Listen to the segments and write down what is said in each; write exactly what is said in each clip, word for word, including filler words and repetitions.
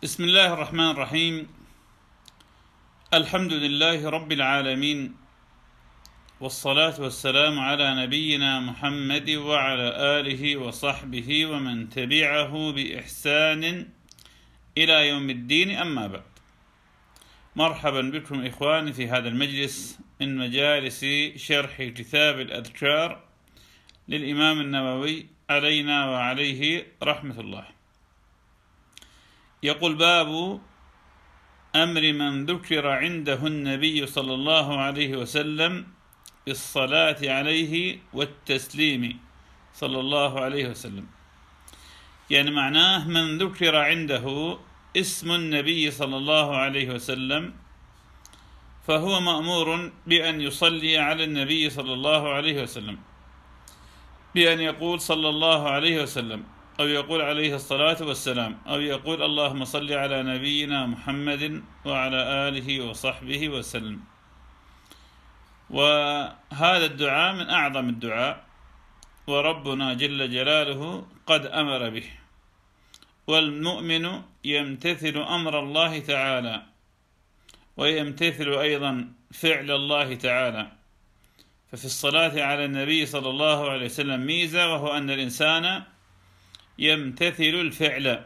بسم الله الرحمن الرحيم. الحمد لله رب العالمين، والصلاة والسلام على نبينا محمد وعلى آله وصحبه ومن تبعه بإحسان إلى يوم الدين، أما بعد. مرحبا بكم إخواني في هذا المجلس من مجالس شرح كتاب الأذكار للإمام النووي علينا وعليه رحمة الله. يقول: باب أمر من ذكر عنده النبي صلى الله عليه وسلم بالصلاة عليه والتسليم صلى الله عليه وسلم. يعني معناه من ذكر عنده اسم النبي صلى الله عليه وسلم فهو مأمور بأن يصلي على النبي صلى الله عليه وسلم، بأن يقول صلى الله عليه وسلم، أو يقول عليه الصلاة والسلام، أو يقول اللهم صل على نبينا محمد وعلى آله وصحبه وسلم. وهذا الدعاء من أعظم الدعاء، وربنا جل جلاله قد أمر به، والمؤمن يمتثل أمر الله تعالى ويمتثل أيضا فعل الله تعالى. ففي الصلاة على النبي صلى الله عليه وسلم ميزة، وهو أن الإنسان يمتثل الفعل.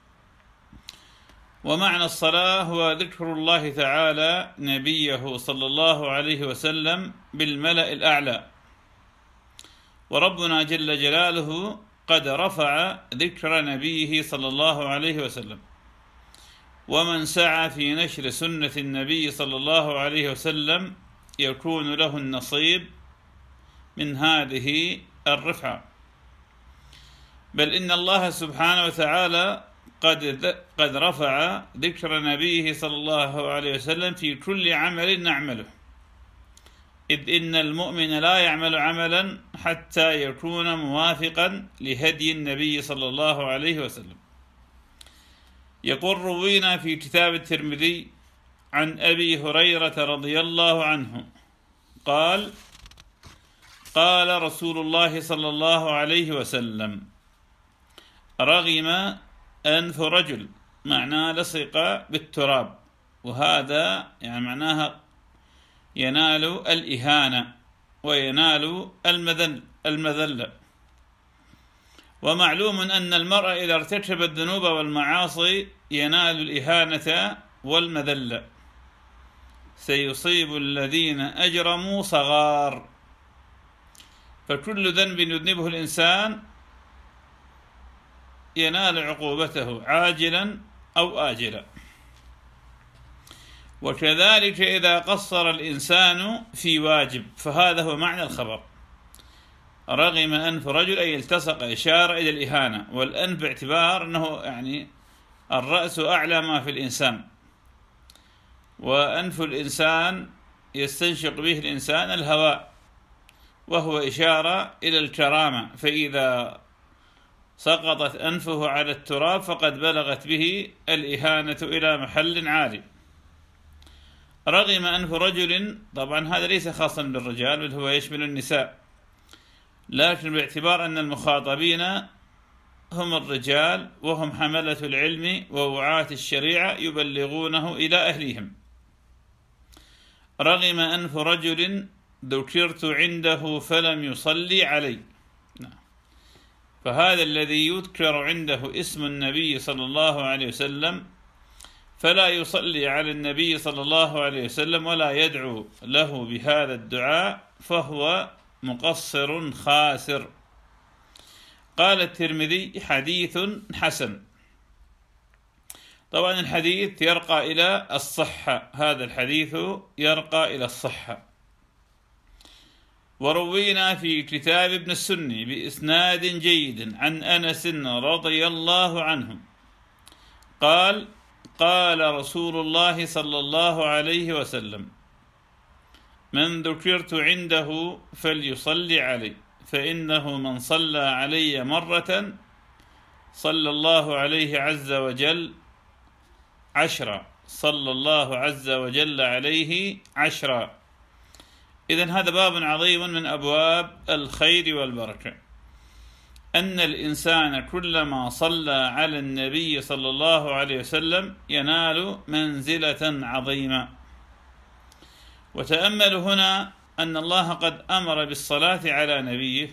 ومعنى الصلاة هو ذكر الله تعالى نبيه صلى الله عليه وسلم بالملأ الأعلى، وربنا جل جلاله قد رفع ذكر نبيه صلى الله عليه وسلم. ومن سعى في نشر سنة النبي صلى الله عليه وسلم يكون له النصيب من هذه الرفعة. بل إن الله سبحانه وتعالى قد قد رفع ذكر نبيه صلى الله عليه وسلم في كل عمل نعمله، إذ إن المؤمن لا يعمل عملا حتى يكون موافقا لهدي النبي صلى الله عليه وسلم. يقول: روينا في كتاب الترمذي عن أبي هريرة رضي الله عنه قال: قال رسول الله صلى الله عليه وسلم: رغم أنف رجل، معناه لصق بالتراب، وهذا يعني معناها ينال الإهانة وينال المذل المذلة. ومعلوم أن المرء إذا ارتكب الذنوب والمعاصي ينال الإهانة والمذلة. سيصيب الذين أجرموا صغار. فكل ذنب يذنبه الإنسان ينال عقوبته عاجلا أو آجلا. وكذلك إذا قصر الإنسان في واجب، فهذا هو معنى الخبر. رغم أنف رجل أي التصق، إشارة إلى الإهانة، والأنف باعتبار أنه يعني الرأس أعلى ما في الإنسان، وأنف الإنسان يستنشق به الإنسان الهواء، وهو إشارة إلى الكرامة. فإذا سقطت أنفه على التراب فقد بلغت به الإهانة إلى محل عالي. رغم أنف رجل، طبعا هذا ليس خاصا بالرجال بل هو يشمل النساء، لكن باعتبار أن المخاطبين هم الرجال وهم حملة العلم ووعاة الشريعة يبلغونه إلى أهليهم. رغم أنف رجل ذكرت عنده فلم يصلي علي. فهذا الذي يذكر عنده اسم النبي صلى الله عليه وسلم فلا يصلي على النبي صلى الله عليه وسلم ولا يدعو له بهذا الدعاء فهو مقصر خاسر. قال الترمذي: حديث حسن. طبعا الحديث يرقى إلى الصحة، هذا الحديث يرقى إلى الصحة. وروينا في كتاب ابن السني بإسناد جيد عن أنس رضي الله عنه قال: قال رسول الله صلى الله عليه وسلم: من ذكرت عنده فليصلي علي، فإنه من صلى علي مرة صلى الله عليه عز وجل عشرا، صلى الله عز وجل عليه عشرا. إذن هذا باب عظيم من أبواب الخير والبركة. أن الإنسان كلما صلى على النبي صلى الله عليه وسلم ينال منزلة عظيمة. وتأملوا هنا أن الله قد أمر بالصلاة على نبيه،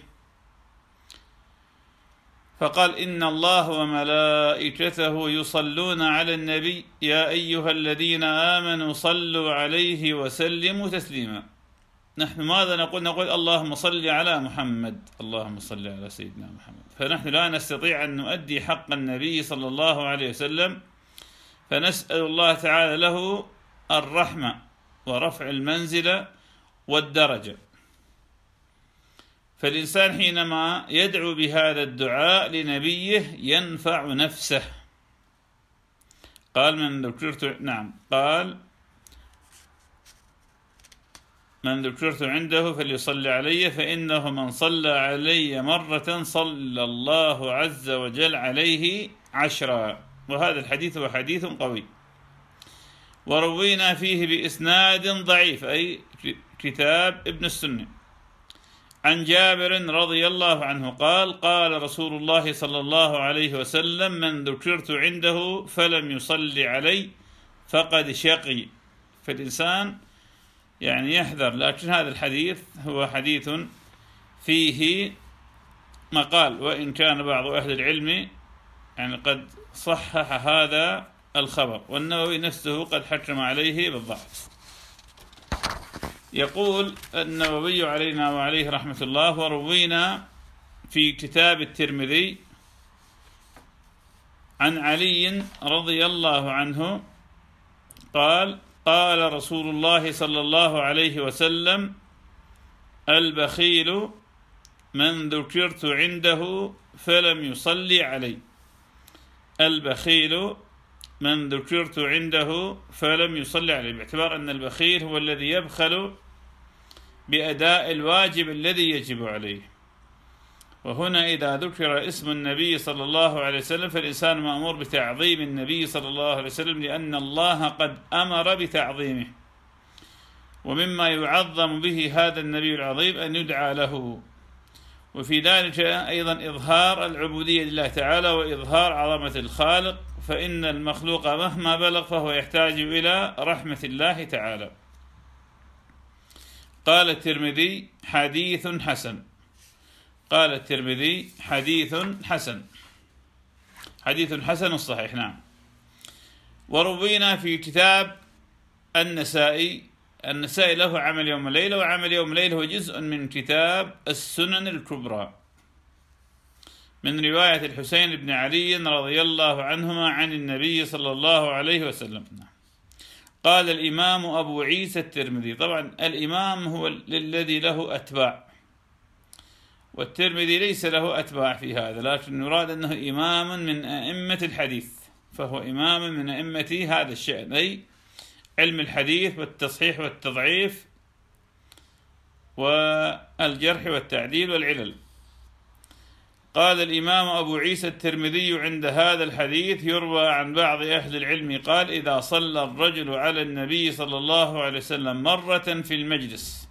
فقال: إن الله وملائكته يصلون على النبي يا أيها الذين آمنوا صلوا عليه وسلموا تسليما. نحن ماذا نقول؟ نقول اللهم صل على محمد، اللهم صل على سيدنا محمد. فنحن لا نستطيع أن نؤدي حق النبي صلى الله عليه وسلم، فنسأل الله تعالى له الرحمة ورفع المنزلة والدرجة. فالإنسان حينما يدعو بهذا الدعاء لنبيه ينفع نفسه. قال: من ذكرت نعم قال من ذكرت عنده فليصلي علي فإنه من صلى علي مرة صلى الله عز وجل عليه عشرا. وهذا الحديث هو حديث قوي، وروينا فيه بإسناد ضعيف، أي كتاب ابن السنة، عن جابر رضي الله عنه قال: قال رسول الله صلى الله عليه وسلم: من ذكرت عنده فلم يصلي علي فقد شقي. فالإنسان يعني يحذر. لكن هذا الحديث هو حديث فيه مقال، وإن كان بعض أهل العلم يعني قد صحح هذا الخبر، والنووي نفسه قد حكم عليه بالضعف. يقول النووي علينا وعليه رحمة الله: وروينا في كتاب الترمذي عن علي رضي الله عنه قال: قال رسول الله صلى الله عليه وسلم: البخيل من ذكرت عنده فلم يصلي علي. البخيل من ذكرت عنده فلم يصلي عليه، باعتبار أن البخيل هو الذي يبخل بأداء الواجب الذي يجب عليه. وهنا إذا ذكر اسم النبي صلى الله عليه وسلم فالإنسان مأمور بتعظيم النبي صلى الله عليه وسلم، لأن الله قد أمر بتعظيمه. ومما يعظم به هذا النبي العظيم أن يدعى له، وفي ذلك أيضا إظهار العبودية لله تعالى وإظهار عظمة الخالق، فإن المخلوق مهما بلغ فهو يحتاج إلى رحمة الله تعالى. قال الترمذي: حديث حسن. قال الترمذي: حديث حسن، حديث حسن صحيح. نعم. وروينا في كتاب النسائي، النسائي له عمل يوم الليلة، وعمل يوم الليلة هو جزء من كتاب السنن الكبرى، من رواية الحسين بن علي رضي الله عنهما عن النبي صلى الله عليه وسلم. قال الإمام أبو عيسى الترمذي، طبعا الإمام هو الذي له أتباع، والترمذي ليس له أتباع في هذا، لكن نراد أنه إمام من أئمة الحديث، فهو إمام من أئمة هذا الشأن، أي علم الحديث والتصحيح والتضعيف والجرح والتعديل والعلل. قال الإمام أبو عيسى الترمذي: عند هذا الحديث يروى عن بعض أهل العلم قال: إذا صلى الرجل على النبي صلى الله عليه وسلم مرة في المجلس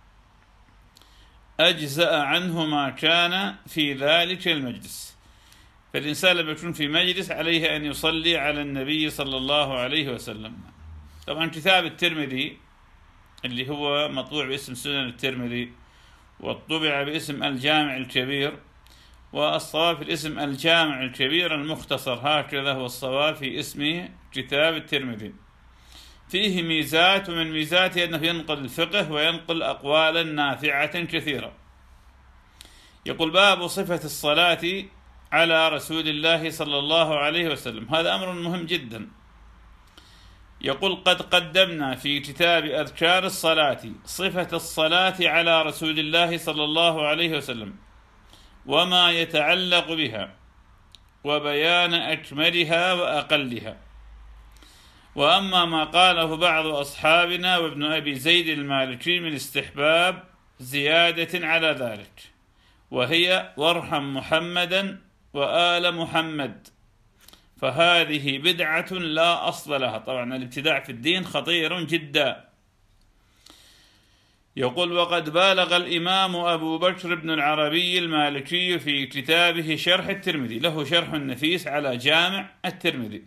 أجزأ عنه ما كان في ذلك المجلس. فالإنسان لما يكون في مجلس عليه أن يصلي على النبي صلى الله عليه وسلم. طبعا كتاب الترمذي اللي هو مطبوع باسم سنن الترمذي، وطبع باسم الجامع الكبير، والصواب في الاسم الجامع الكبير المختصر، هكذا هو الصواب في اسم كتاب الترمذي. فيه ميزات، ومن ميزاته أنه ينقل الفقه وينقل أقوالا نافعة كثيرة. يقول: باب صفة الصلاة على رسول الله صلى الله عليه وسلم. هذا أمر مهم جدا. يقول: قد قدمنا في كتاب أذكار الصلاة صفة الصلاة على رسول الله صلى الله عليه وسلم وما يتعلق بها، وبيان أكملها وأقلها. وأما ما قاله بعض أصحابنا وابن أبي زيد المالكي من استحباب زيادة على ذلك، وهي: وارحم محمدا وآل محمد، فهذه بدعة لا أصل لها. طبعا الابتداع في الدين خطير جدا. يقول: وقد بالغ الإمام أبو بكر بن العربي المالكي في كتابه شرح الترمذي، له شرح نفيس على جامع الترمذي،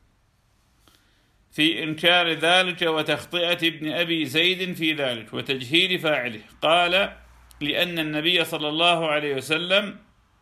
في إنكار ذلك وتخطئة ابن أبي زيد في ذلك وتجهيل فاعله. قال: لأن النبي صلى الله عليه وسلم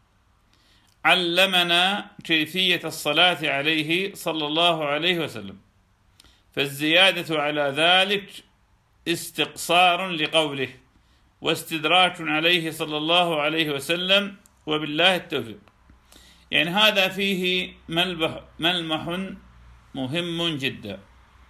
علمنا كيفية الصلاة عليه صلى الله عليه وسلم، فالزيادة على ذلك استقصار لقوله واستدراك عليه صلى الله عليه وسلم، وبالله التوفيق. يعني هذا فيه ملمح مهم جدا،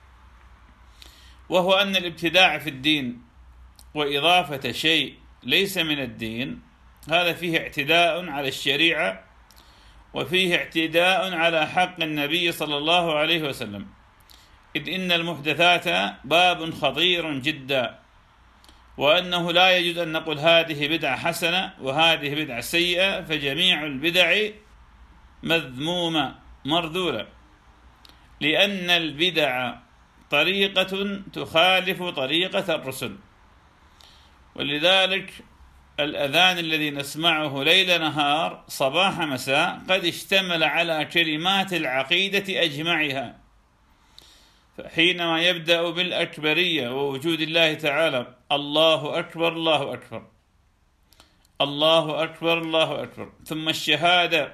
وهو أن الابتداع في الدين وإضافة شيء ليس من الدين هذا فيه اعتداء على الشريعة، وفيه اعتداء على حق النبي صلى الله عليه وسلم، إذ إن المحدثات باب خطير جدا، وأنه لا يجوز أن نقول هذه بدعة حسنة وهذه بدعة سيئة، فجميع البدع مذمومة مرذولة، لأن البدع طريقة تخالف طريقة الرسل. ولذلك الأذان الذي نسمعه ليل نهار صباح مساء قد اشتمل على كلمات العقيدة أجمعها، فحينما يبدأ بالأكبرية ووجود الله تعالى: الله أكبر الله أكبر الله أكبر الله أكبر، ثم الشهادة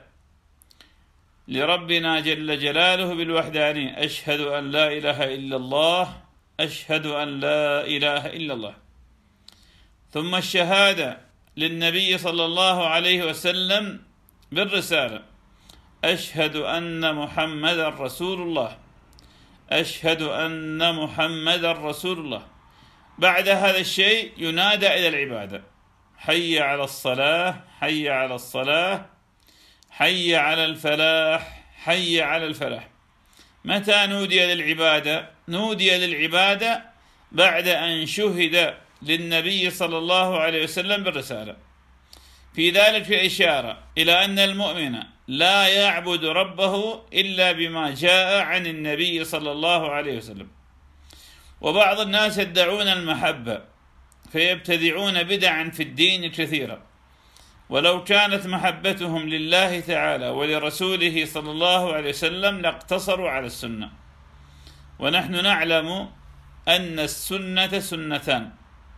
لربنا جل جلاله بالوحدانية: أشهد أن لا إله إلا الله أشهد أن لا إله إلا الله، ثم الشهادة للنبي صلى الله عليه وسلم بالرسالة: أشهد أن محمدا رسول الله أشهد أن محمدا رسول الله. بعد هذا الشيء ينادى إلى العبادة: حي على الصلاة حي على الصلاة حي على الفلاح حي على الفلاح. متى نودي للعبادة؟ نودي للعبادة بعد أن شهد للنبي صلى الله عليه وسلم بالرسالة. في ذلك إشارة إلى أن المؤمن لا يعبد ربه إلا بما جاء عن النبي صلى الله عليه وسلم. وبعض الناس يدعون المحبة فيبتدعون بدعا في الدين كثيرة، ولو كانت محبتهم لله تعالى ولرسوله صلى الله عليه وسلم لاقتصروا على السنة. ونحن نعلم أن السنة سنتان: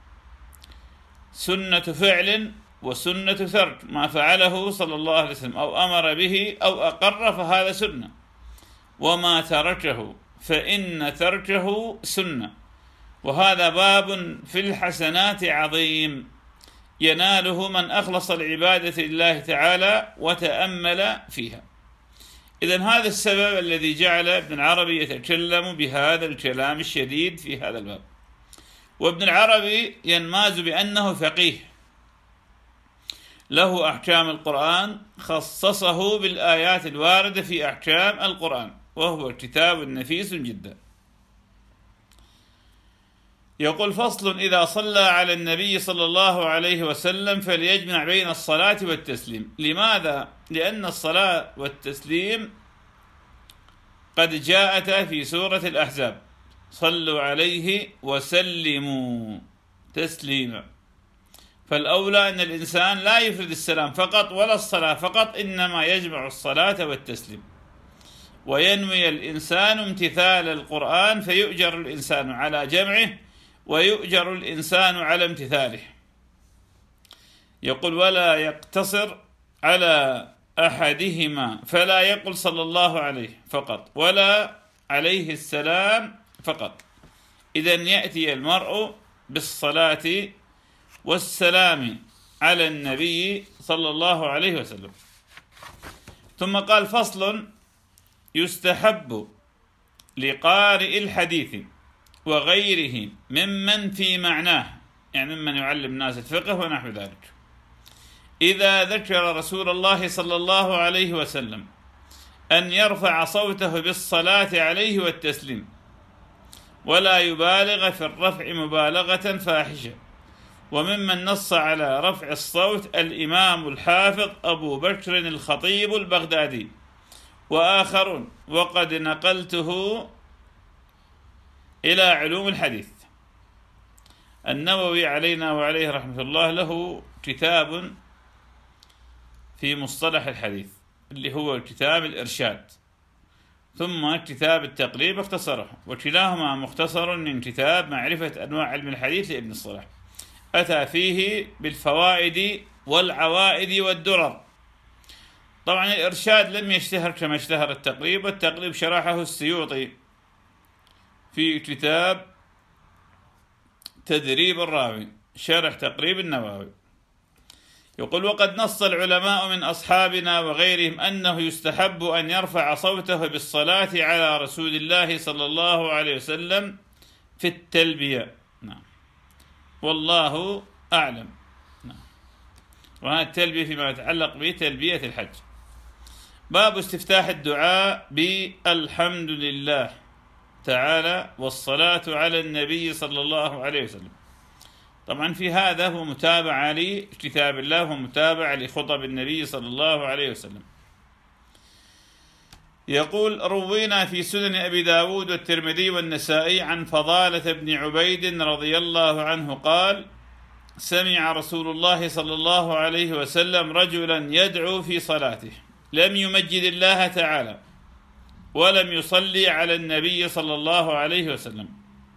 سنة فعل وسنة ترك، ما فعله صلى الله عليه وسلم أو أمر به أو أقر فهذا سنة، وما تركه فإن تركه سنة. وهذا باب في الحسنات عظيم يناله من أخلص العبادة لله تعالى وتأمل فيها. إذن هذا السبب الذي جعل ابن العربي يتكلم بهذا الكلام الشديد في هذا الباب. وابن العربي ينماز بأنه فقيه له أحكام القرآن، خصصه بالآيات الواردة في أحكام القرآن، وهو كتاب نفيس جدا. يقول: فصل: إذا صلى على النبي صلى الله عليه وسلم فليجمع بين الصلاة والتسليم. لماذا؟ لأن الصلاة والتسليم قد جاءتا في سورة الأحزاب: صلوا عليه وسلموا تسليما. فالأولى أن الإنسان لا يفرد السلام فقط ولا الصلاة فقط، إنما يجمع الصلاة والتسليم، وينوي الإنسان امتثال القرآن فيؤجر الإنسان على جمعه ويؤجر الإنسان على امتثاله. يقول: ولا يقتصر على أحدهما، فلا يقل صلى الله عليه فقط ولا عليه السلام فقط. إذن يأتي المرء بالصلاة والسلام على النبي صلى الله عليه وسلم. ثم قال: فصل: يستحب لقارئ الحديث وغيره ممن في معناه، يعني ممن يعلم الناس الفقه ونحو ذلك، إذا ذكر رسول الله صلى الله عليه وسلم أن يرفع صوته بالصلاة عليه والتسليم، ولا يبالغ في الرفع مبالغة فاحشة. وممن نص على رفع الصوت الإمام الحافظ أبو بكر الخطيب البغدادي وآخرون، وقد نقلته إلى علوم الحديث. النووي علينا وعليه رحمة الله له كتاب في مصطلح الحديث اللي هو كتاب الإرشاد، ثم كتاب التقريب اختصره، وكلاهما مختصر من كتاب معرفة أنواع علم الحديث لابن الصلاح. أتى فيه بالفوائد والعوائد والدرر. طبعا الإرشاد لم يشتهر كما اشتهر التقريب، والتقريب شرحه السيوطي في كتاب تدريب الراوي شرح تقريب النووي. يقول: وقد نص العلماء من أصحابنا وغيرهم أنه يستحب أن يرفع صوته بالصلاة على رسول الله صلى الله عليه وسلم في التلبية. نعم، والله أعلم. نعم. وهذه التلبية فيما يتعلق بتلبية الحج. باب استفتاح الدعاء بالحمد لله تعالى والصلاة على النبي صلى الله عليه وسلم. طبعا في هذا هو متابعة لكتاب الله ومتابعة لخطب النبي صلى الله عليه وسلم. يقول: روينا في سنن أبي داود والترمذي والنسائي عن فضالة بن عبيد رضي الله عنه قال: سمع رسول الله صلى الله عليه وسلم رجلا يدعو في صلاته لم يمجد الله تعالى ولم يصلي على النبي صلى الله عليه وسلم،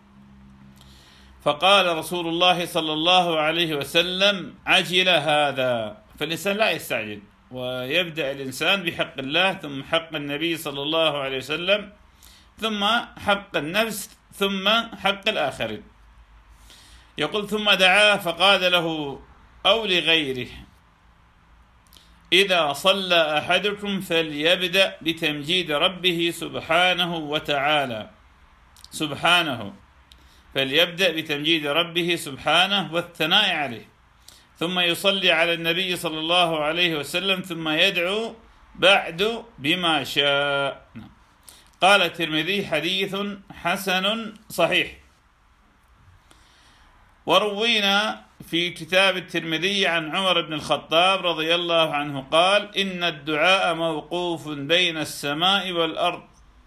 فقال رسول الله صلى الله عليه وسلم: عجل هذا. فالإنسان لا يستعجل، ويبدأ الإنسان بحق الله ثم حق النبي صلى الله عليه وسلم ثم حق النفس ثم حق الآخرين. يقول: ثم دعا فقال له أو لغيره: إذا صلى أحدكم فليبدأ بتمجيد ربه سبحانه وتعالى سبحانه فليبدأ بتمجيد ربه سبحانه والثناء عليه، ثم يصلي على النبي صلى الله عليه وسلم، ثم يدعو بعد بما شاء. قال الترمذي: حديث حسن صحيح. وروينا في كتاب الترمذي عن عمر بن الخطاب رضي الله عنه قال: إن الدعاء موقوف بين السماء والأرض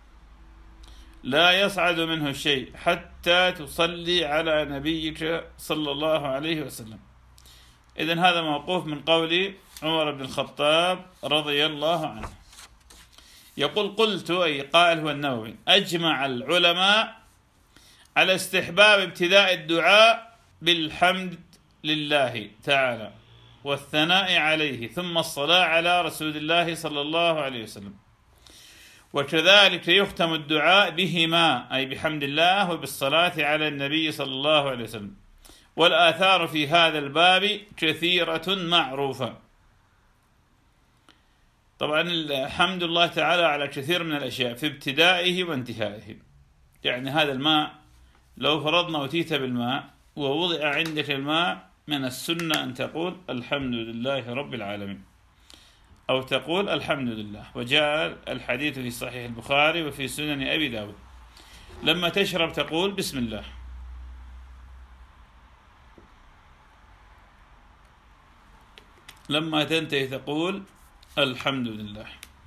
لا يصعد منه شيء حتى تصلي على نبيك صلى الله عليه وسلم. إذن هذا موقوف من قول عمر بن الخطاب رضي الله عنه. يقول: قلت، أي قائل هو النووي: أجمع العلماء على استحباب ابتداء الدعاء بالحمد لله تعالى والثناء عليه ثم الصلاة على رسول الله صلى الله عليه وسلم، وكذلك يختم الدعاء بهما أي بحمد الله وبالصلاة على النبي صلى الله عليه وسلم. والآثار في هذا الباب كثيرة معروفة. طبعا الحمد لله تعالى على كثير من الأشياء في ابتدائه وانتهائه. يعني هذا الماء لو فرضنا أتيت بالماء ووضع عندك الماء، من السنة أن تقول الحمد لله رب العالمين، أو تقول الحمد لله. وجاء الحديث في صحيح البخاري وفي سنن أبي داود: لما تشرب تقول بسم الله، لما تنتهي تقول الحمد لله.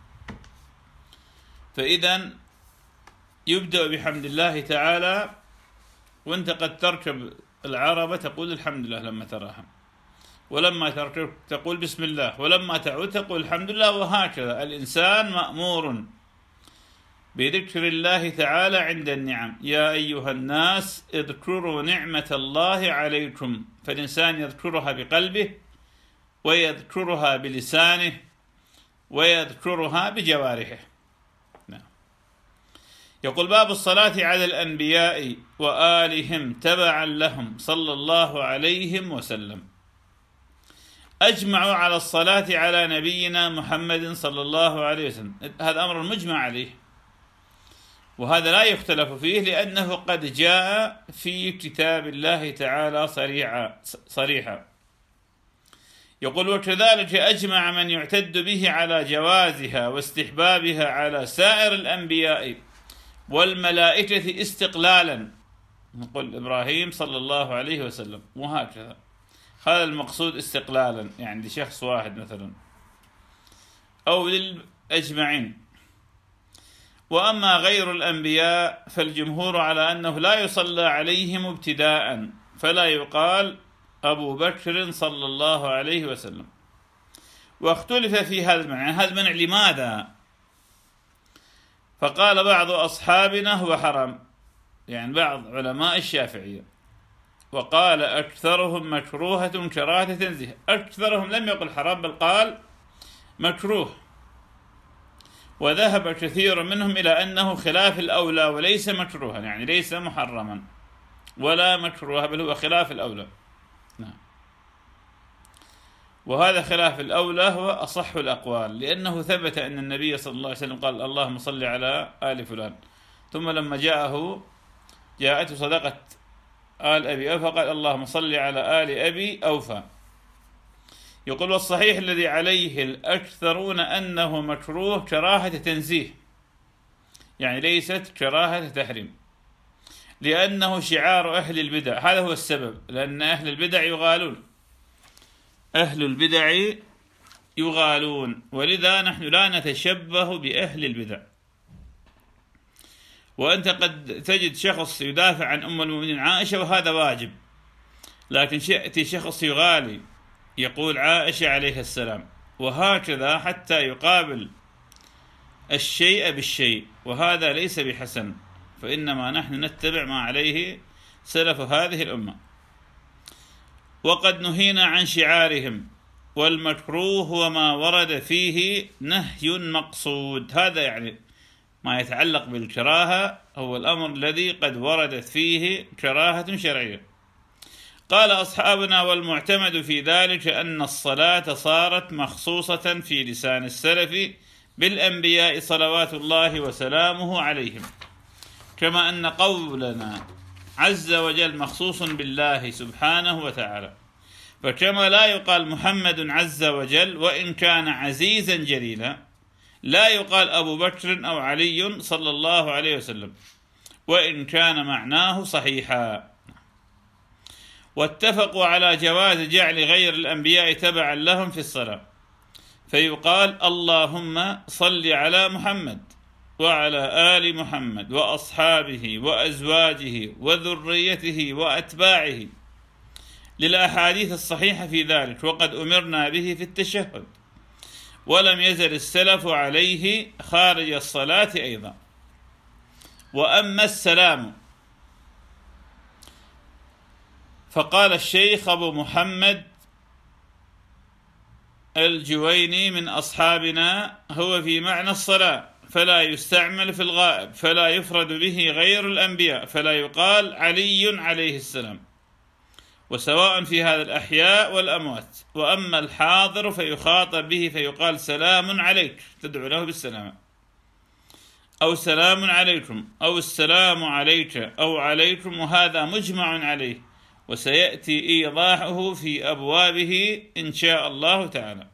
فإذا يبدأ بحمد الله تعالى، وانت قد تركب العربة تقول الحمد لله لما تراها، ولما تركب تقول بسم الله، ولما تعود تقول الحمد لله. وهكذا الإنسان مأمور بذكر الله تعالى عند النعم. يا أيها الناس اذكروا نعمة الله عليكم. فالإنسان يذكرها بقلبه ويذكرها بلسانه ويذكرها بجوارحه. نعم. يقول: باب الصلاة على الأنبياء وآلهم تبعا لهم صلى الله عليه وسلم. أجمعوا على الصلاة على نبينا محمد صلى الله عليه وسلم. هذا أمر مجمع عليه، وهذا لا يختلف فيه، لأنه قد جاء في كتاب الله تعالى صريحا صريحا. يقول: وكذلك أجمع من يعتد به على جوازها واستحبابها على سائر الأنبياء والملائكة استقلالا، نقول إبراهيم صلى الله عليه وسلم، وهكذا. هذا المقصود استقلالا، يعني لشخص واحد مثلا أو للأجمعين. وأما غير الأنبياء فالجمهور على أنه لا يصلى عليهم ابتداء، فلا يقال أبو بكر صلى الله عليه وسلم. واختلف في هذا المنع. هذا المنع لماذا؟ فقال بعض أصحابنا هو حرام، يعني بعض علماء الشافعية، وقال أكثرهم مكروهة كراهة تنزيه. أكثرهم لم يقل حرام بل قال مكروه، وذهب كثير منهم إلى أنه خلاف الأولى وليس مكروها، يعني ليس محرما ولا مكروها بل هو خلاف الأولى. نعم. وهذا خلاف الأولى هو أصح الأقوال، لأنه ثبت أن النبي صلى الله عليه وسلم قال اللهم صل على آل فلان، ثم لما جاءه جاءته صدقة آل أبي أوفى قال اللهم صل على آل أبي أوفى. يقول والصحيح الذي عليه الأكثرون أنه مكروه كراهة تنزيه، يعني ليست كراهة تحريم، لأنه شعار أهل البدع. هذا هو السبب، لأن أهل البدع يغالون، أهل البدع يغالون، ولذا نحن لا نتشبه بأهل البدع. وأنت قد تجد شخص يدافع عن أم المؤمنين عائشة وهذا واجب، لكن يأتي شخص يغالي يقول عائشة عليه السلام، وهكذا حتى يقابل الشيء بالشيء، وهذا ليس بحسن، فإنما نحن نتبع ما عليه سلف هذه الأمة. وقد نهينا عن شعارهم، والمكروه هو ما ورد فيه نهي مقصود. هذا يعني ما يتعلق بالكراهة هو الأمر الذي قد وردت فيه كراهة شرعية. قال أصحابنا والمعتمد في ذلك أن الصلاة صارت مخصوصة في لسان السلف بالأنبياء صلوات الله وسلامه عليهم، كما أن قولنا عز وجل مخصوص بالله سبحانه وتعالى. فكما لا يقال محمد عز وجل وإن كان عزيزا جليلا، لا يقال أبو بكر أو علي صلى الله عليه وسلم وإن كان معناه صحيحا. واتفقوا على جواز جعل غير الأنبياء تبعا لهم في الصلاة، فيقال اللهم صل على محمد وعلى آل محمد وأصحابه وأزواجه وذريته وأتباعه، للأحاديث الصحيحة في ذلك، وقد أمرنا به في التشهد، ولم يزل السلف عليه خارج الصلاة أيضا. وأما السلام فقال الشيخ أبو محمد الجويني من أصحابنا هو في معنى الصلاة، فلا يستعمل في الغائب، فلا يفرد به غير الأنبياء، فلا يقال علي عليه السلام، وسواء في هذا الأحياء والأموات. وأما الحاضر فيخاطب به فيقال سلام عليك، تدعو له بالسلامة، أو سلام عليكم، أو السلام عليك، أو عليكم، وهذا مجمع عليه، وسيأتي إيضاحه في أبوابه إن شاء الله تعالى.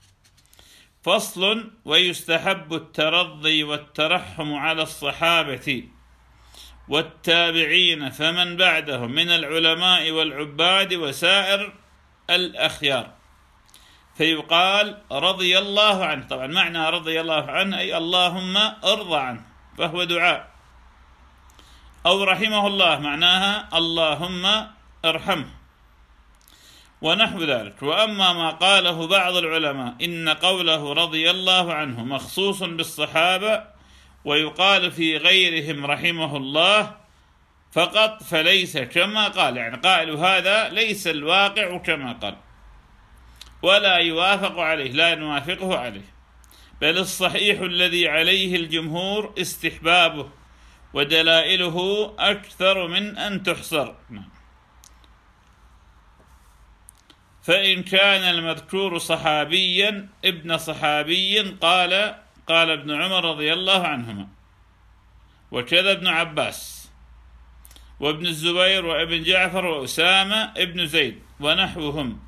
فصل: ويستحب الترضي والترحم على الصحابة والتابعين فمن بعدهم من العلماء والعباد وسائر الأخيار، فيقال رضي الله عنه. طبعا معنى رضي الله عنه أي اللهم ارضى عنه، فهو دعاء. أو رحمه الله معناها اللهم ارحمه، ونحو ذلك. وأما ما قاله بعض العلماء إن قوله رضي الله عنه مخصوص بالصحابة ويقال في غيرهم رحمه الله فقط، فليس كما قال، يعني قائل هذا ليس الواقع كما قال، ولا يوافق عليه، لا نوافقه عليه، بل الصحيح الذي عليه الجمهور استحبابه، ودلائله أكثر من أن تحصر. فإن كان المذكور صحابيا ابن صحابي قال قال ابن عمر رضي الله عنهما، وكذا ابن عباس وابن الزبير وابن جعفر وأسامة ابن زيد ونحوهم،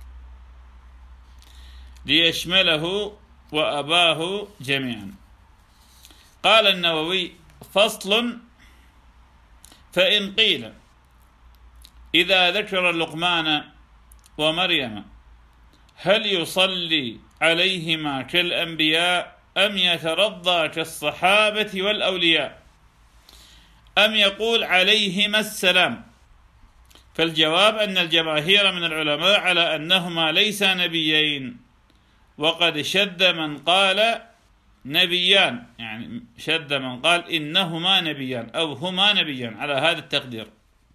ليشمله وأباه جميعا. قال النووي: فصل: فإن قيل إذا ذكر لقمان ومريم هل يصلي عليهما كالأنبياء أم يترضى كالصحابة والأولياء أم يقول عليهما السلام؟ فالجواب أن الجماهير من العلماء على أنهما ليسا نبيين، وقد شذ من قال نبيان، يعني شذ من قال إنهما نبيان أو هما نبيان على هذا التقدير،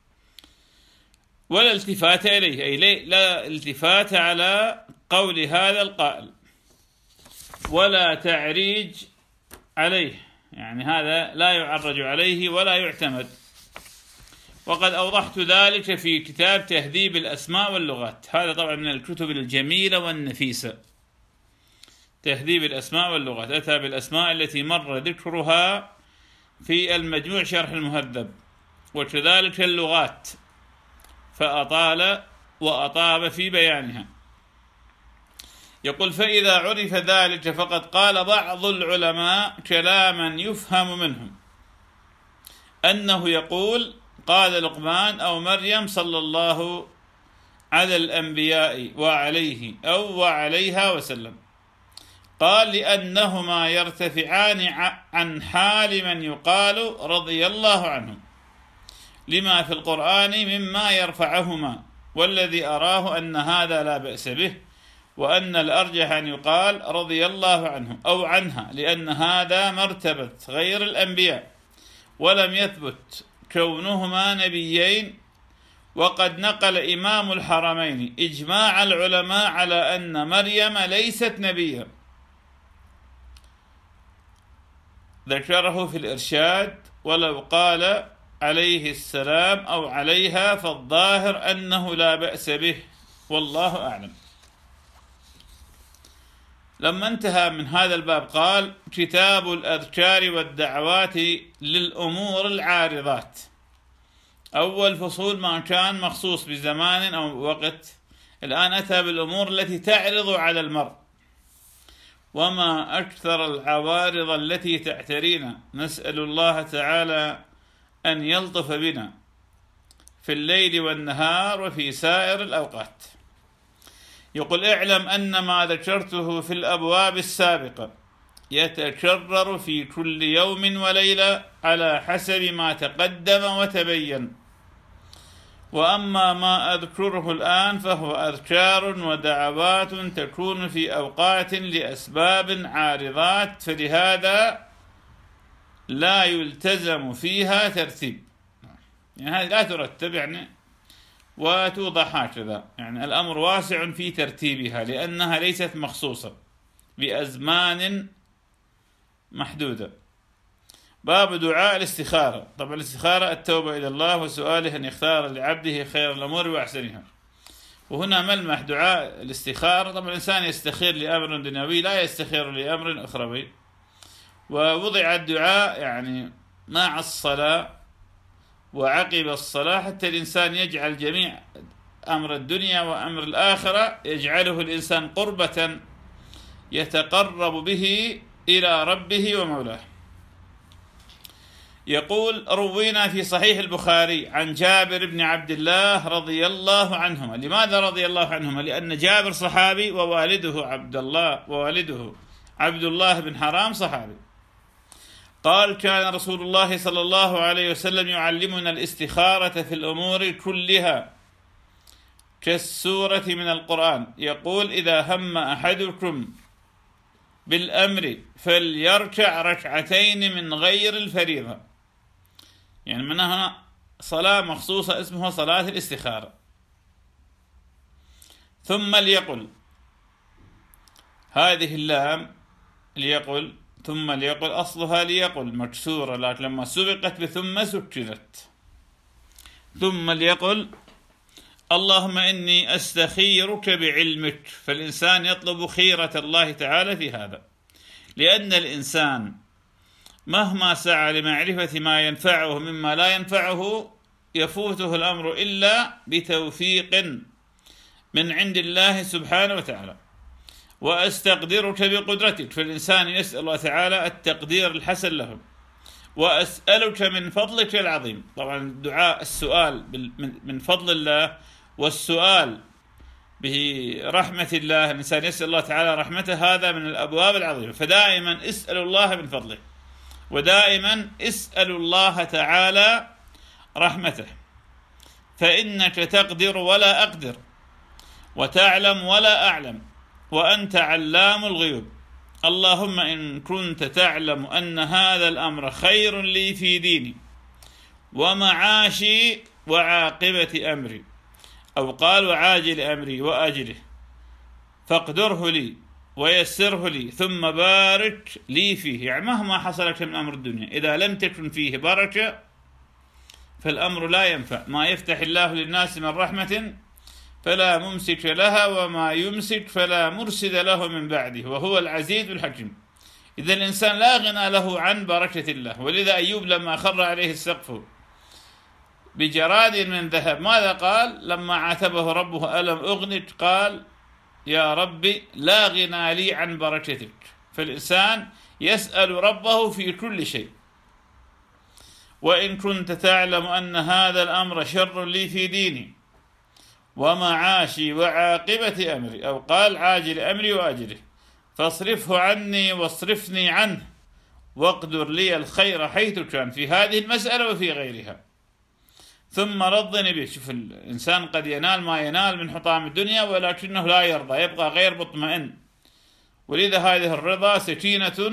ولا التفات إليه، أي لا التفات على قول هذا القائل ولا تعريج عليه، يعني هذا لا يعرج عليه ولا يعتمد. وقد أوضحت ذلك في كتاب تهذيب الأسماء واللغات، هذا طبعا من الكتب الجميلة والنفيسة. تهذيب الأسماء واللغات أتى بالأسماء التي مر ذكرها في المجموع شرح المهذب، وكذلك اللغات، فأطال وأطاب في بيانها. يقول: فإذا عرف ذلك فقد قال بعض العلماء كلاما يفهم منهم أنه يقول قال لقمان أو مريم صلى الله على الأنبياء وعليه أو وعليها وسلم، قال لأنهما يرتفعان عن حال من يقال رضي الله عنهم لما في القرآن مما يرفعهما، والذي أراه أن هذا لا بأس به، وأن الأرجح أن يقال رضي الله عنه أو عنها، لأن هذا مرتبة غير الأنبياء، ولم يثبت كونهما نبيين. وقد نقل إمام الحرمين إجماع العلماء على أن مريم ليست نبيا، ذكره في الإرشاد، ولو قال عليه السلام أو عليها فالظاهر أنه لا بأس به، والله أعلم. لما انتهى من هذا الباب قال: كتاب الأذكار والدعوات للأمور العارضات. أول فصول ما كان مخصوص بزمان أو وقت، الآن أتى بالأمور التي تعرض على المرء. وما أكثر العوارض التي تعترينا، نسأل الله تعالى أن يلطف بنا في الليل والنهار وفي سائر الأوقات. يقول: اعلم أن ما ذكرته في الأبواب السابقة يتكرر في كل يوم وليلة على حسب ما تقدم وتبين، وأما ما أذكره الآن فهو أذكار ودعوات تكون في أوقات لأسباب عارضات، فلهذا لا يلتزم فيها ترتيب، يعني هذه لا ترتب يعني وتوضح هكذا، يعني الأمر واسع في ترتيبها لأنها ليست مخصوصة بأزمان محدودة. باب دعاء الاستخارة. طبعا الاستخارة التوبة إلى الله وسؤاله أن يختار لعبده خير الأمور وأحسنها، وهنا ملمح دعاء الاستخارة. طبعا الإنسان يستخير لأمر دنيوي لا يستخير لأمر أخروي، ووضع الدعاء يعني مع الصلاة وعقب الصلاة حتى الإنسان يجعل جميع أمر الدنيا وأمر الآخرة يجعله الإنسان قربة يتقرب به إلى ربه ومولاه. يقول: روينا في صحيح البخاري عن جابر بن عبد الله رضي الله عنهما. لماذا رضي الله عنهما؟ لأن جابر صحابي ووالده عبد الله ووالده عبد الله بن حرام صحابي. قال: كان رسول الله صلى الله عليه وسلم يعلمنا الاستخارة في الأمور كلها كالسورة من القرآن. يقول: إذا هم أحدكم بالأمر فليركع ركعتين من غير الفريضة، يعني منها صلاة مخصوصة اسمها صلاة الاستخارة. ثم ليقل، هذه اللام ليقل، ثم ليقل أصلها ليقل مكسورة، لكن لما سبقت بثم سكنت. ثم ليقل: اللهم إني أستخيرك بعلمك، فالإنسان يطلب خيرة الله تعالى في هذا، لأن الإنسان مهما سعى لمعرفة ما ينفعه مما لا ينفعه يفوته الأمر إلا بتوفيق من عند الله سبحانه وتعالى. وأستقدرك بقدرتك، فالإنسان يسأل الله تعالى التقدير الحسن له. وأسألك من فضلك العظيم. طبعا دعاء السؤال من فضل الله والسؤال برحمة الله، الإنسان يسأل الله تعالى رحمته، هذا من الأبواب العظيمة. فدائما اسألوا الله من فضله، ودائما اسألوا الله تعالى رحمته. فإنك تقدر ولا أقدر، وتعلم ولا أعلم، وأنت علام الغيوب. اللهم إن كنت تعلم أن هذا الأمر خير لي في ديني ومعاشي وعاقبة أمري، أو قال وعاجل أمري وأجله، فاقدره لي ويسره لي، ثم بارك لي فيه. يعني مهما حصلت من أمر الدنيا إذا لم تكن فيه بركة فالأمر لا ينفع. ما يفتح الله للناس من رحمة فلا ممسك لها، وما يمسك فلا مرسد له من بعده، وهو العزيز الحكيم. إذا الإنسان لا غنى له عن بركة الله. ولذا أيوب لما خر عليه السقف بجراد من ذهب ماذا قال لما عاتبه ربه؟ ألم أغنك؟ قال يا ربي لا غنى لي عن بركتك. فالإنسان يسأل ربه في كل شيء. وإن كنت تعلم أن هذا الأمر شر لي في ديني ومعاشي وعاقبة أمري، أو قال عاجل أمري وأجله، فاصرفه عني واصرفني عنه، واقدر لي الخير حيث كان، في هذه المسألة وفي غيرها، ثم رضني به. شوف الإنسان قد ينال ما ينال من حطام الدنيا ولكنه لا يرضى، يبقى غير مطمئن. ولذا هذه الرضا سكينة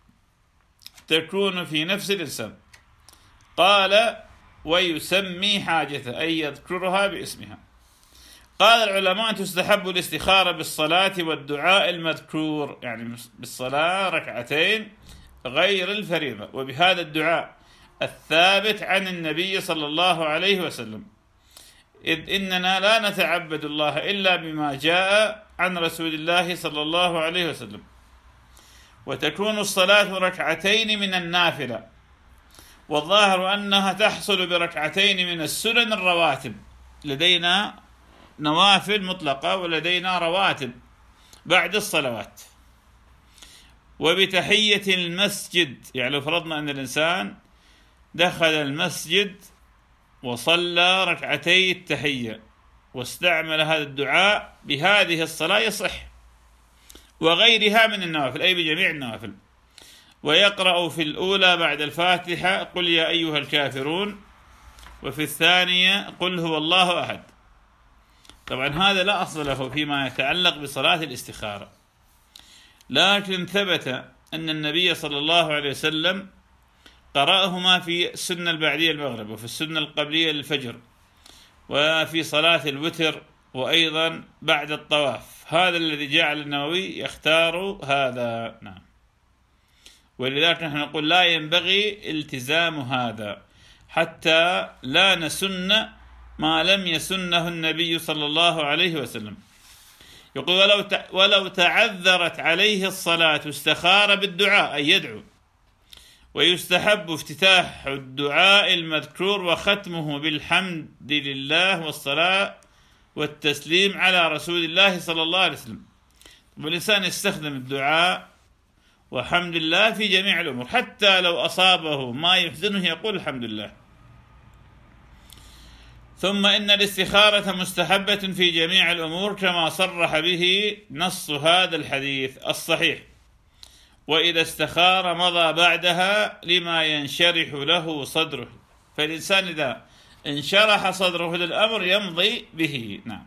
تكون في نفس الإنسان. قال ويسمي حاجته، أي يذكرها باسمها. قال العلماء تستحب الاستخارة بالصلاة والدعاء المذكور، يعني بالصلاة ركعتين غير الفريضة، وبهذا الدعاء الثابت عن النبي صلى الله عليه وسلم، إذ إننا لا نتعبد الله إلا بما جاء عن رسول الله صلى الله عليه وسلم. وتكون الصلاة ركعتين من النافلة، والظاهر أنها تحصل بركعتين من السنن الرواتب. لدينا نوافل مطلقة ولدينا رواتب بعد الصلوات. وبتحية المسجد، يعني لو فرضنا أن الإنسان دخل المسجد وصلى ركعتي التحية واستعمل هذا الدعاء بهذه الصلاة يصح، وغيرها من النوافل، أي بجميع النوافل. ويقرأ في الأولى بعد الفاتحة قل يا أيها الكافرون، وفي الثانية قل هو الله أحد. طبعا هذا لا أصل له فيما يتعلق بصلاة الاستخارة، لكن ثبت أن النبي صلى الله عليه وسلم قرأهما في السنة البعدية المغرب، وفي السنة القبلية للفجر، وفي صلاة الوتر، وأيضا بعد الطواف. هذا الذي جعل النووي يختار هذا. نعم. ولذلك نحن نقول لا ينبغي التزام هذا حتى لا نسن ما لم يسنه النبي صلى الله عليه وسلم. يقول ولو ولو تعذرت عليه الصلاة استخار بالدعاء، أي يدعو. ويستحب افتتاح الدعاء المذكور وختمه بالحمد لله والصلاة والتسليم على رسول الله صلى الله عليه وسلم. والإنسان يستخدم الدعاء وحمد الله في جميع الأمور، حتى لو أصابه ما يحزنه يقول الحمد لله. ثم إن الاستخارة مستحبة في جميع الأمور كما صرح به نص هذا الحديث الصحيح. وإذا استخار مضى بعدها لما ينشرح له صدره. فالإنسان إذا انشرح صدره للأمر يمضي به. نعم.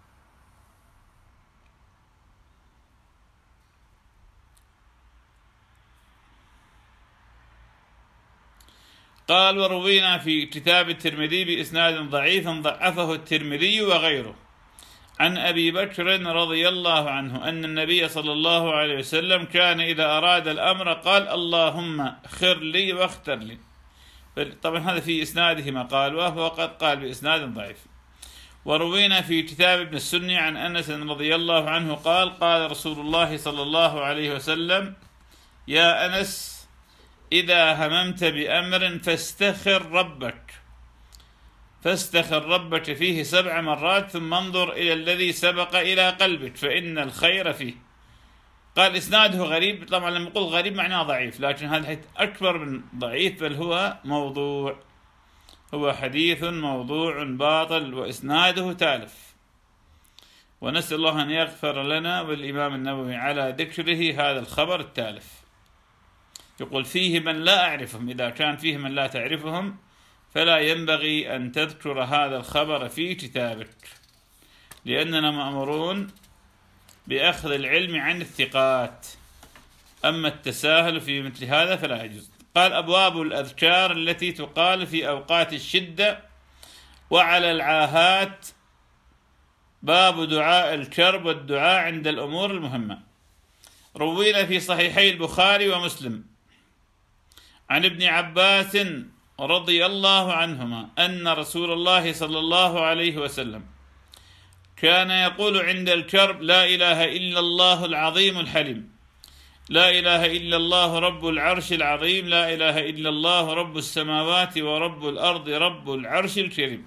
قال وروينا في كتاب الترمذي بإسناد ضعيف ضعفه الترمذي وغيره عن أبي بكر رضي الله عنه أن النبي صلى الله عليه وسلم كان إذا أراد الأمر قال اللهم خر لي واختر لي. طبعا هذا في إسناده ما قال، وهو قد قال بإسناد ضعيف. وروينا في كتاب ابن السني عن أنس رضي الله عنه قال قال رسول الله صلى الله عليه وسلم يا أنس إذا هممت بأمر فاستخر ربك فاستخر ربك فيه سبع مرات ثم انظر إلى الذي سبق إلى قلبك فإن الخير فيه. قال إسناده غريب. طبعا لما يقول غريب معناه ضعيف، لكن هذا الحديث أكبر من ضعيف، بل هو موضوع، هو حديث موضوع باطل وإسناده تالف. ونسأل الله أن يغفر لنا والإمام النووي على ذكره هذا الخبر التالف. يقول فيه من لا أعرفهم، إذا كان فيه من لا تعرفهم فلا ينبغي أن تذكر هذا الخبر في كتابك، لأننا مأمورون بأخذ العلم عن الثقات، أما التساهل في مثل هذا فلا يجوز. قال: أبواب الأذكار التي تقال في أوقات الشدة وعلى العاهات. باب دعاء الكرب والدعاء عند الأمور المهمة. روينا في صحيحي البخاري ومسلم عن ابن عباس رضي الله عنهما أن رسول الله صلى الله عليه وسلم كان يقول عند الكرب: لا إله إلا الله العظيم الحليم، لا إله إلا الله رب العرش العظيم، لا إله إلا الله رب السماوات ورب الأرض رب العرش الكريم.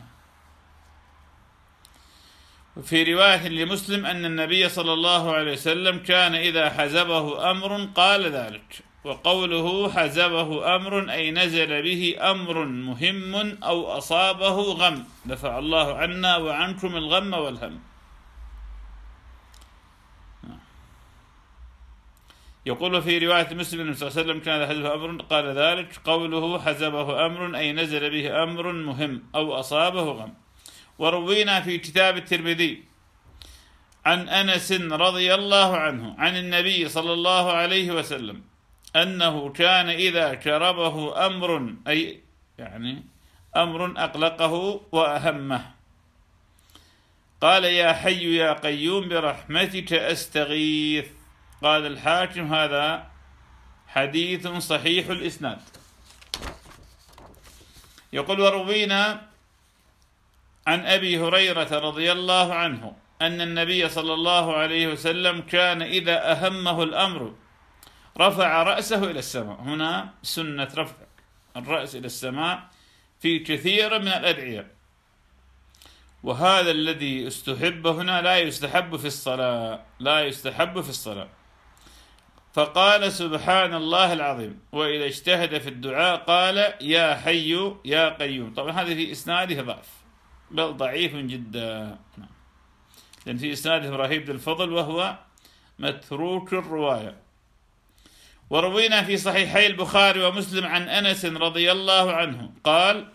وفي رواية لمسلم أن النبي صلى الله عليه وسلم كان إذا حزبه أمر قال ذلك. وقوله حزبه أمر أي نزل به أمر مهم أو أصابه غم، دفع الله عنا وعنكم الغم والهم. يقول في رواية مسلم صلى الله عليه وسلم كان إذا حزبه أمر قال ذلك. قوله حزبه أمر أي نزل به أمر مهم أو أصابه غم. وروينا في كتاب الترمذي عن أنس رضي الله عنه عن النبي صلى الله عليه وسلم أنه كان إذا كربه أمر أي يعني أمر أقلقه وأهمه قال: يا حي يا قيوم برحمتك أستغيث. قال الحاكم: هذا حديث صحيح الإسناد. يقول: وروينا عن أبي هريرة رضي الله عنه أن النبي صلى الله عليه وسلم كان إذا أهمه الأمر رفع رأسه إلى السماء. هنا سنة رفع الرأس إلى السماء في كثير من الأدعية، وهذا الذي استحب هنا لا يستحب في الصلاة، لا يستحب في الصلاة. فقال: سبحان الله العظيم. وإذا اجتهد في الدعاء قال: يا حي يا قيوم. طبعا هذا في إسناده ضعف، بل ضعيف جدا، لأن في إسناده إبراهيم بن الفضل وهو متروك الرواية. وروينا في صحيحي البخاري ومسلم عن أنس رضي الله عنه قال: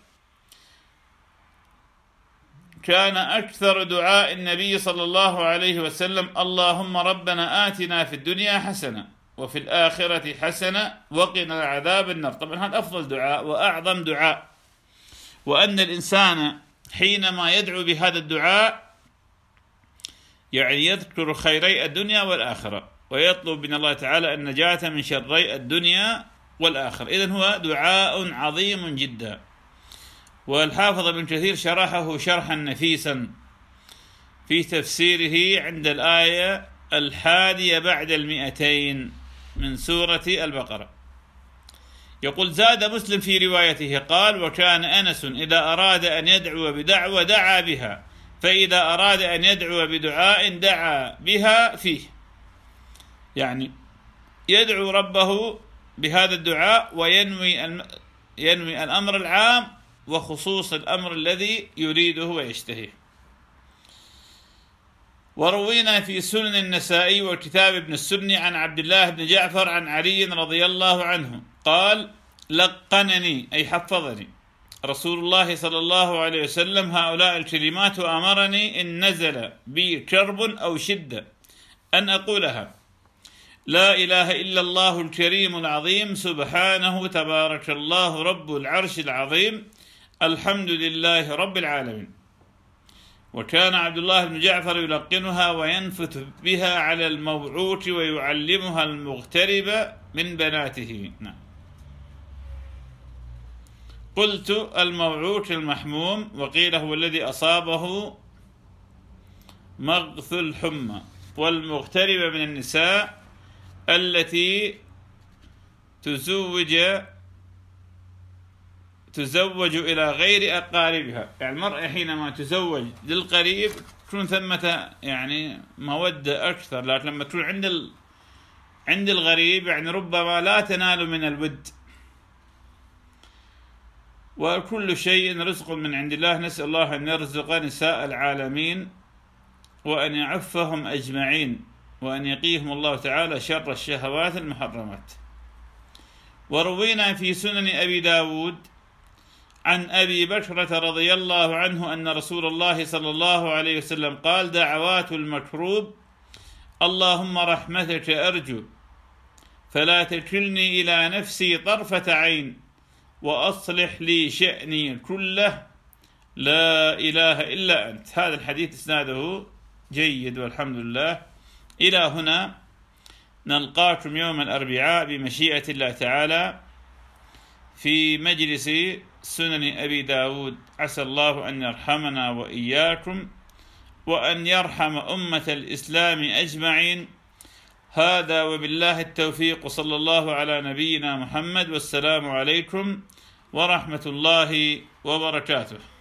كان أكثر دعاء النبي صلى الله عليه وسلم: اللهم ربنا آتنا في الدنيا حسنة وفي الآخرة حسنة وقنا عذاب النار. طبعا هذا أفضل دعاء وأعظم دعاء، وأن الإنسان حينما يدعو بهذا الدعاء يعني يذكر خيري الدنيا والآخرة، ويطلب من الله تعالى النجاة من شري الدنيا والآخرة. إذن هو دعاء عظيم جدا. والحافظ ابن كثير شرحه شرحا نفيسا في تفسيره عند الآية الحادية بعد المئتين من سورة البقرة. يقول: زاد مسلم في روايته قال: وكان أنس إذا أراد أن يدعو بدعوة دعا بها، فإذا أراد أن يدعو بدعاء دعا بها فيه. يعني يدعو ربه بهذا الدعاء وينوي ينوي الأمر العام وخصوص الأمر الذي يريده ويشتهيه. وروينا في سنن النسائي وكتاب ابن السني عن عبد الله بن جعفر عن علي رضي الله عنه قال: لقنني أي حفظني رسول الله صلى الله عليه وسلم هؤلاء الكلمات وأمرني إن نزل بي كرب أو شدة أن أقولها: لا إله إلا الله الكريم العظيم، سبحانه تبارك الله رب العرش العظيم، الحمد لله رب العالمين. وكان عبد الله بن جعفر يلقنها وينفث بها على الموعوث ويعلمها المغترب من بناته. نعم. قلت: الموعوث المحموم، وقيل هو الذي أصابه مغث الحمى. والمغتربة من النساء التي تزوج تزوج إلى غير أقاربها. يعني المرأة حينما تزوج للقريب تكون ثمة يعني مودة أكثر، لكن لما تكون عند ال... عند الغريب يعني ربما لا تنال من الود. وكل شيء رزق من عند الله، نسأل الله أن يرزق نساء العالمين وأن يعفهم أجمعين، وأن يقيهم الله تعالى شر الشهوات المحرمات. وروينا في سنن أبي داود عن أبي بكرة رضي الله عنه أن رسول الله صلى الله عليه وسلم قال: دعوات المكروب اللهم رحمتك أرجو فلا تكلني إلى نفسي طرفة عين وأصلح لي شأني كله لا إله إلا أنت. هذا الحديث إسناده جيد والحمد لله. إلى هنا نلقاكم يوم الأربعاء بمشيئة الله تعالى في مجلس سنن أبي داود. عسى الله أن يرحمنا وإياكم وأن يرحم أمة الإسلام أجمعين. هذا وبالله التوفيق، صلى الله على نبينا محمد، والسلام عليكم ورحمة الله وبركاته.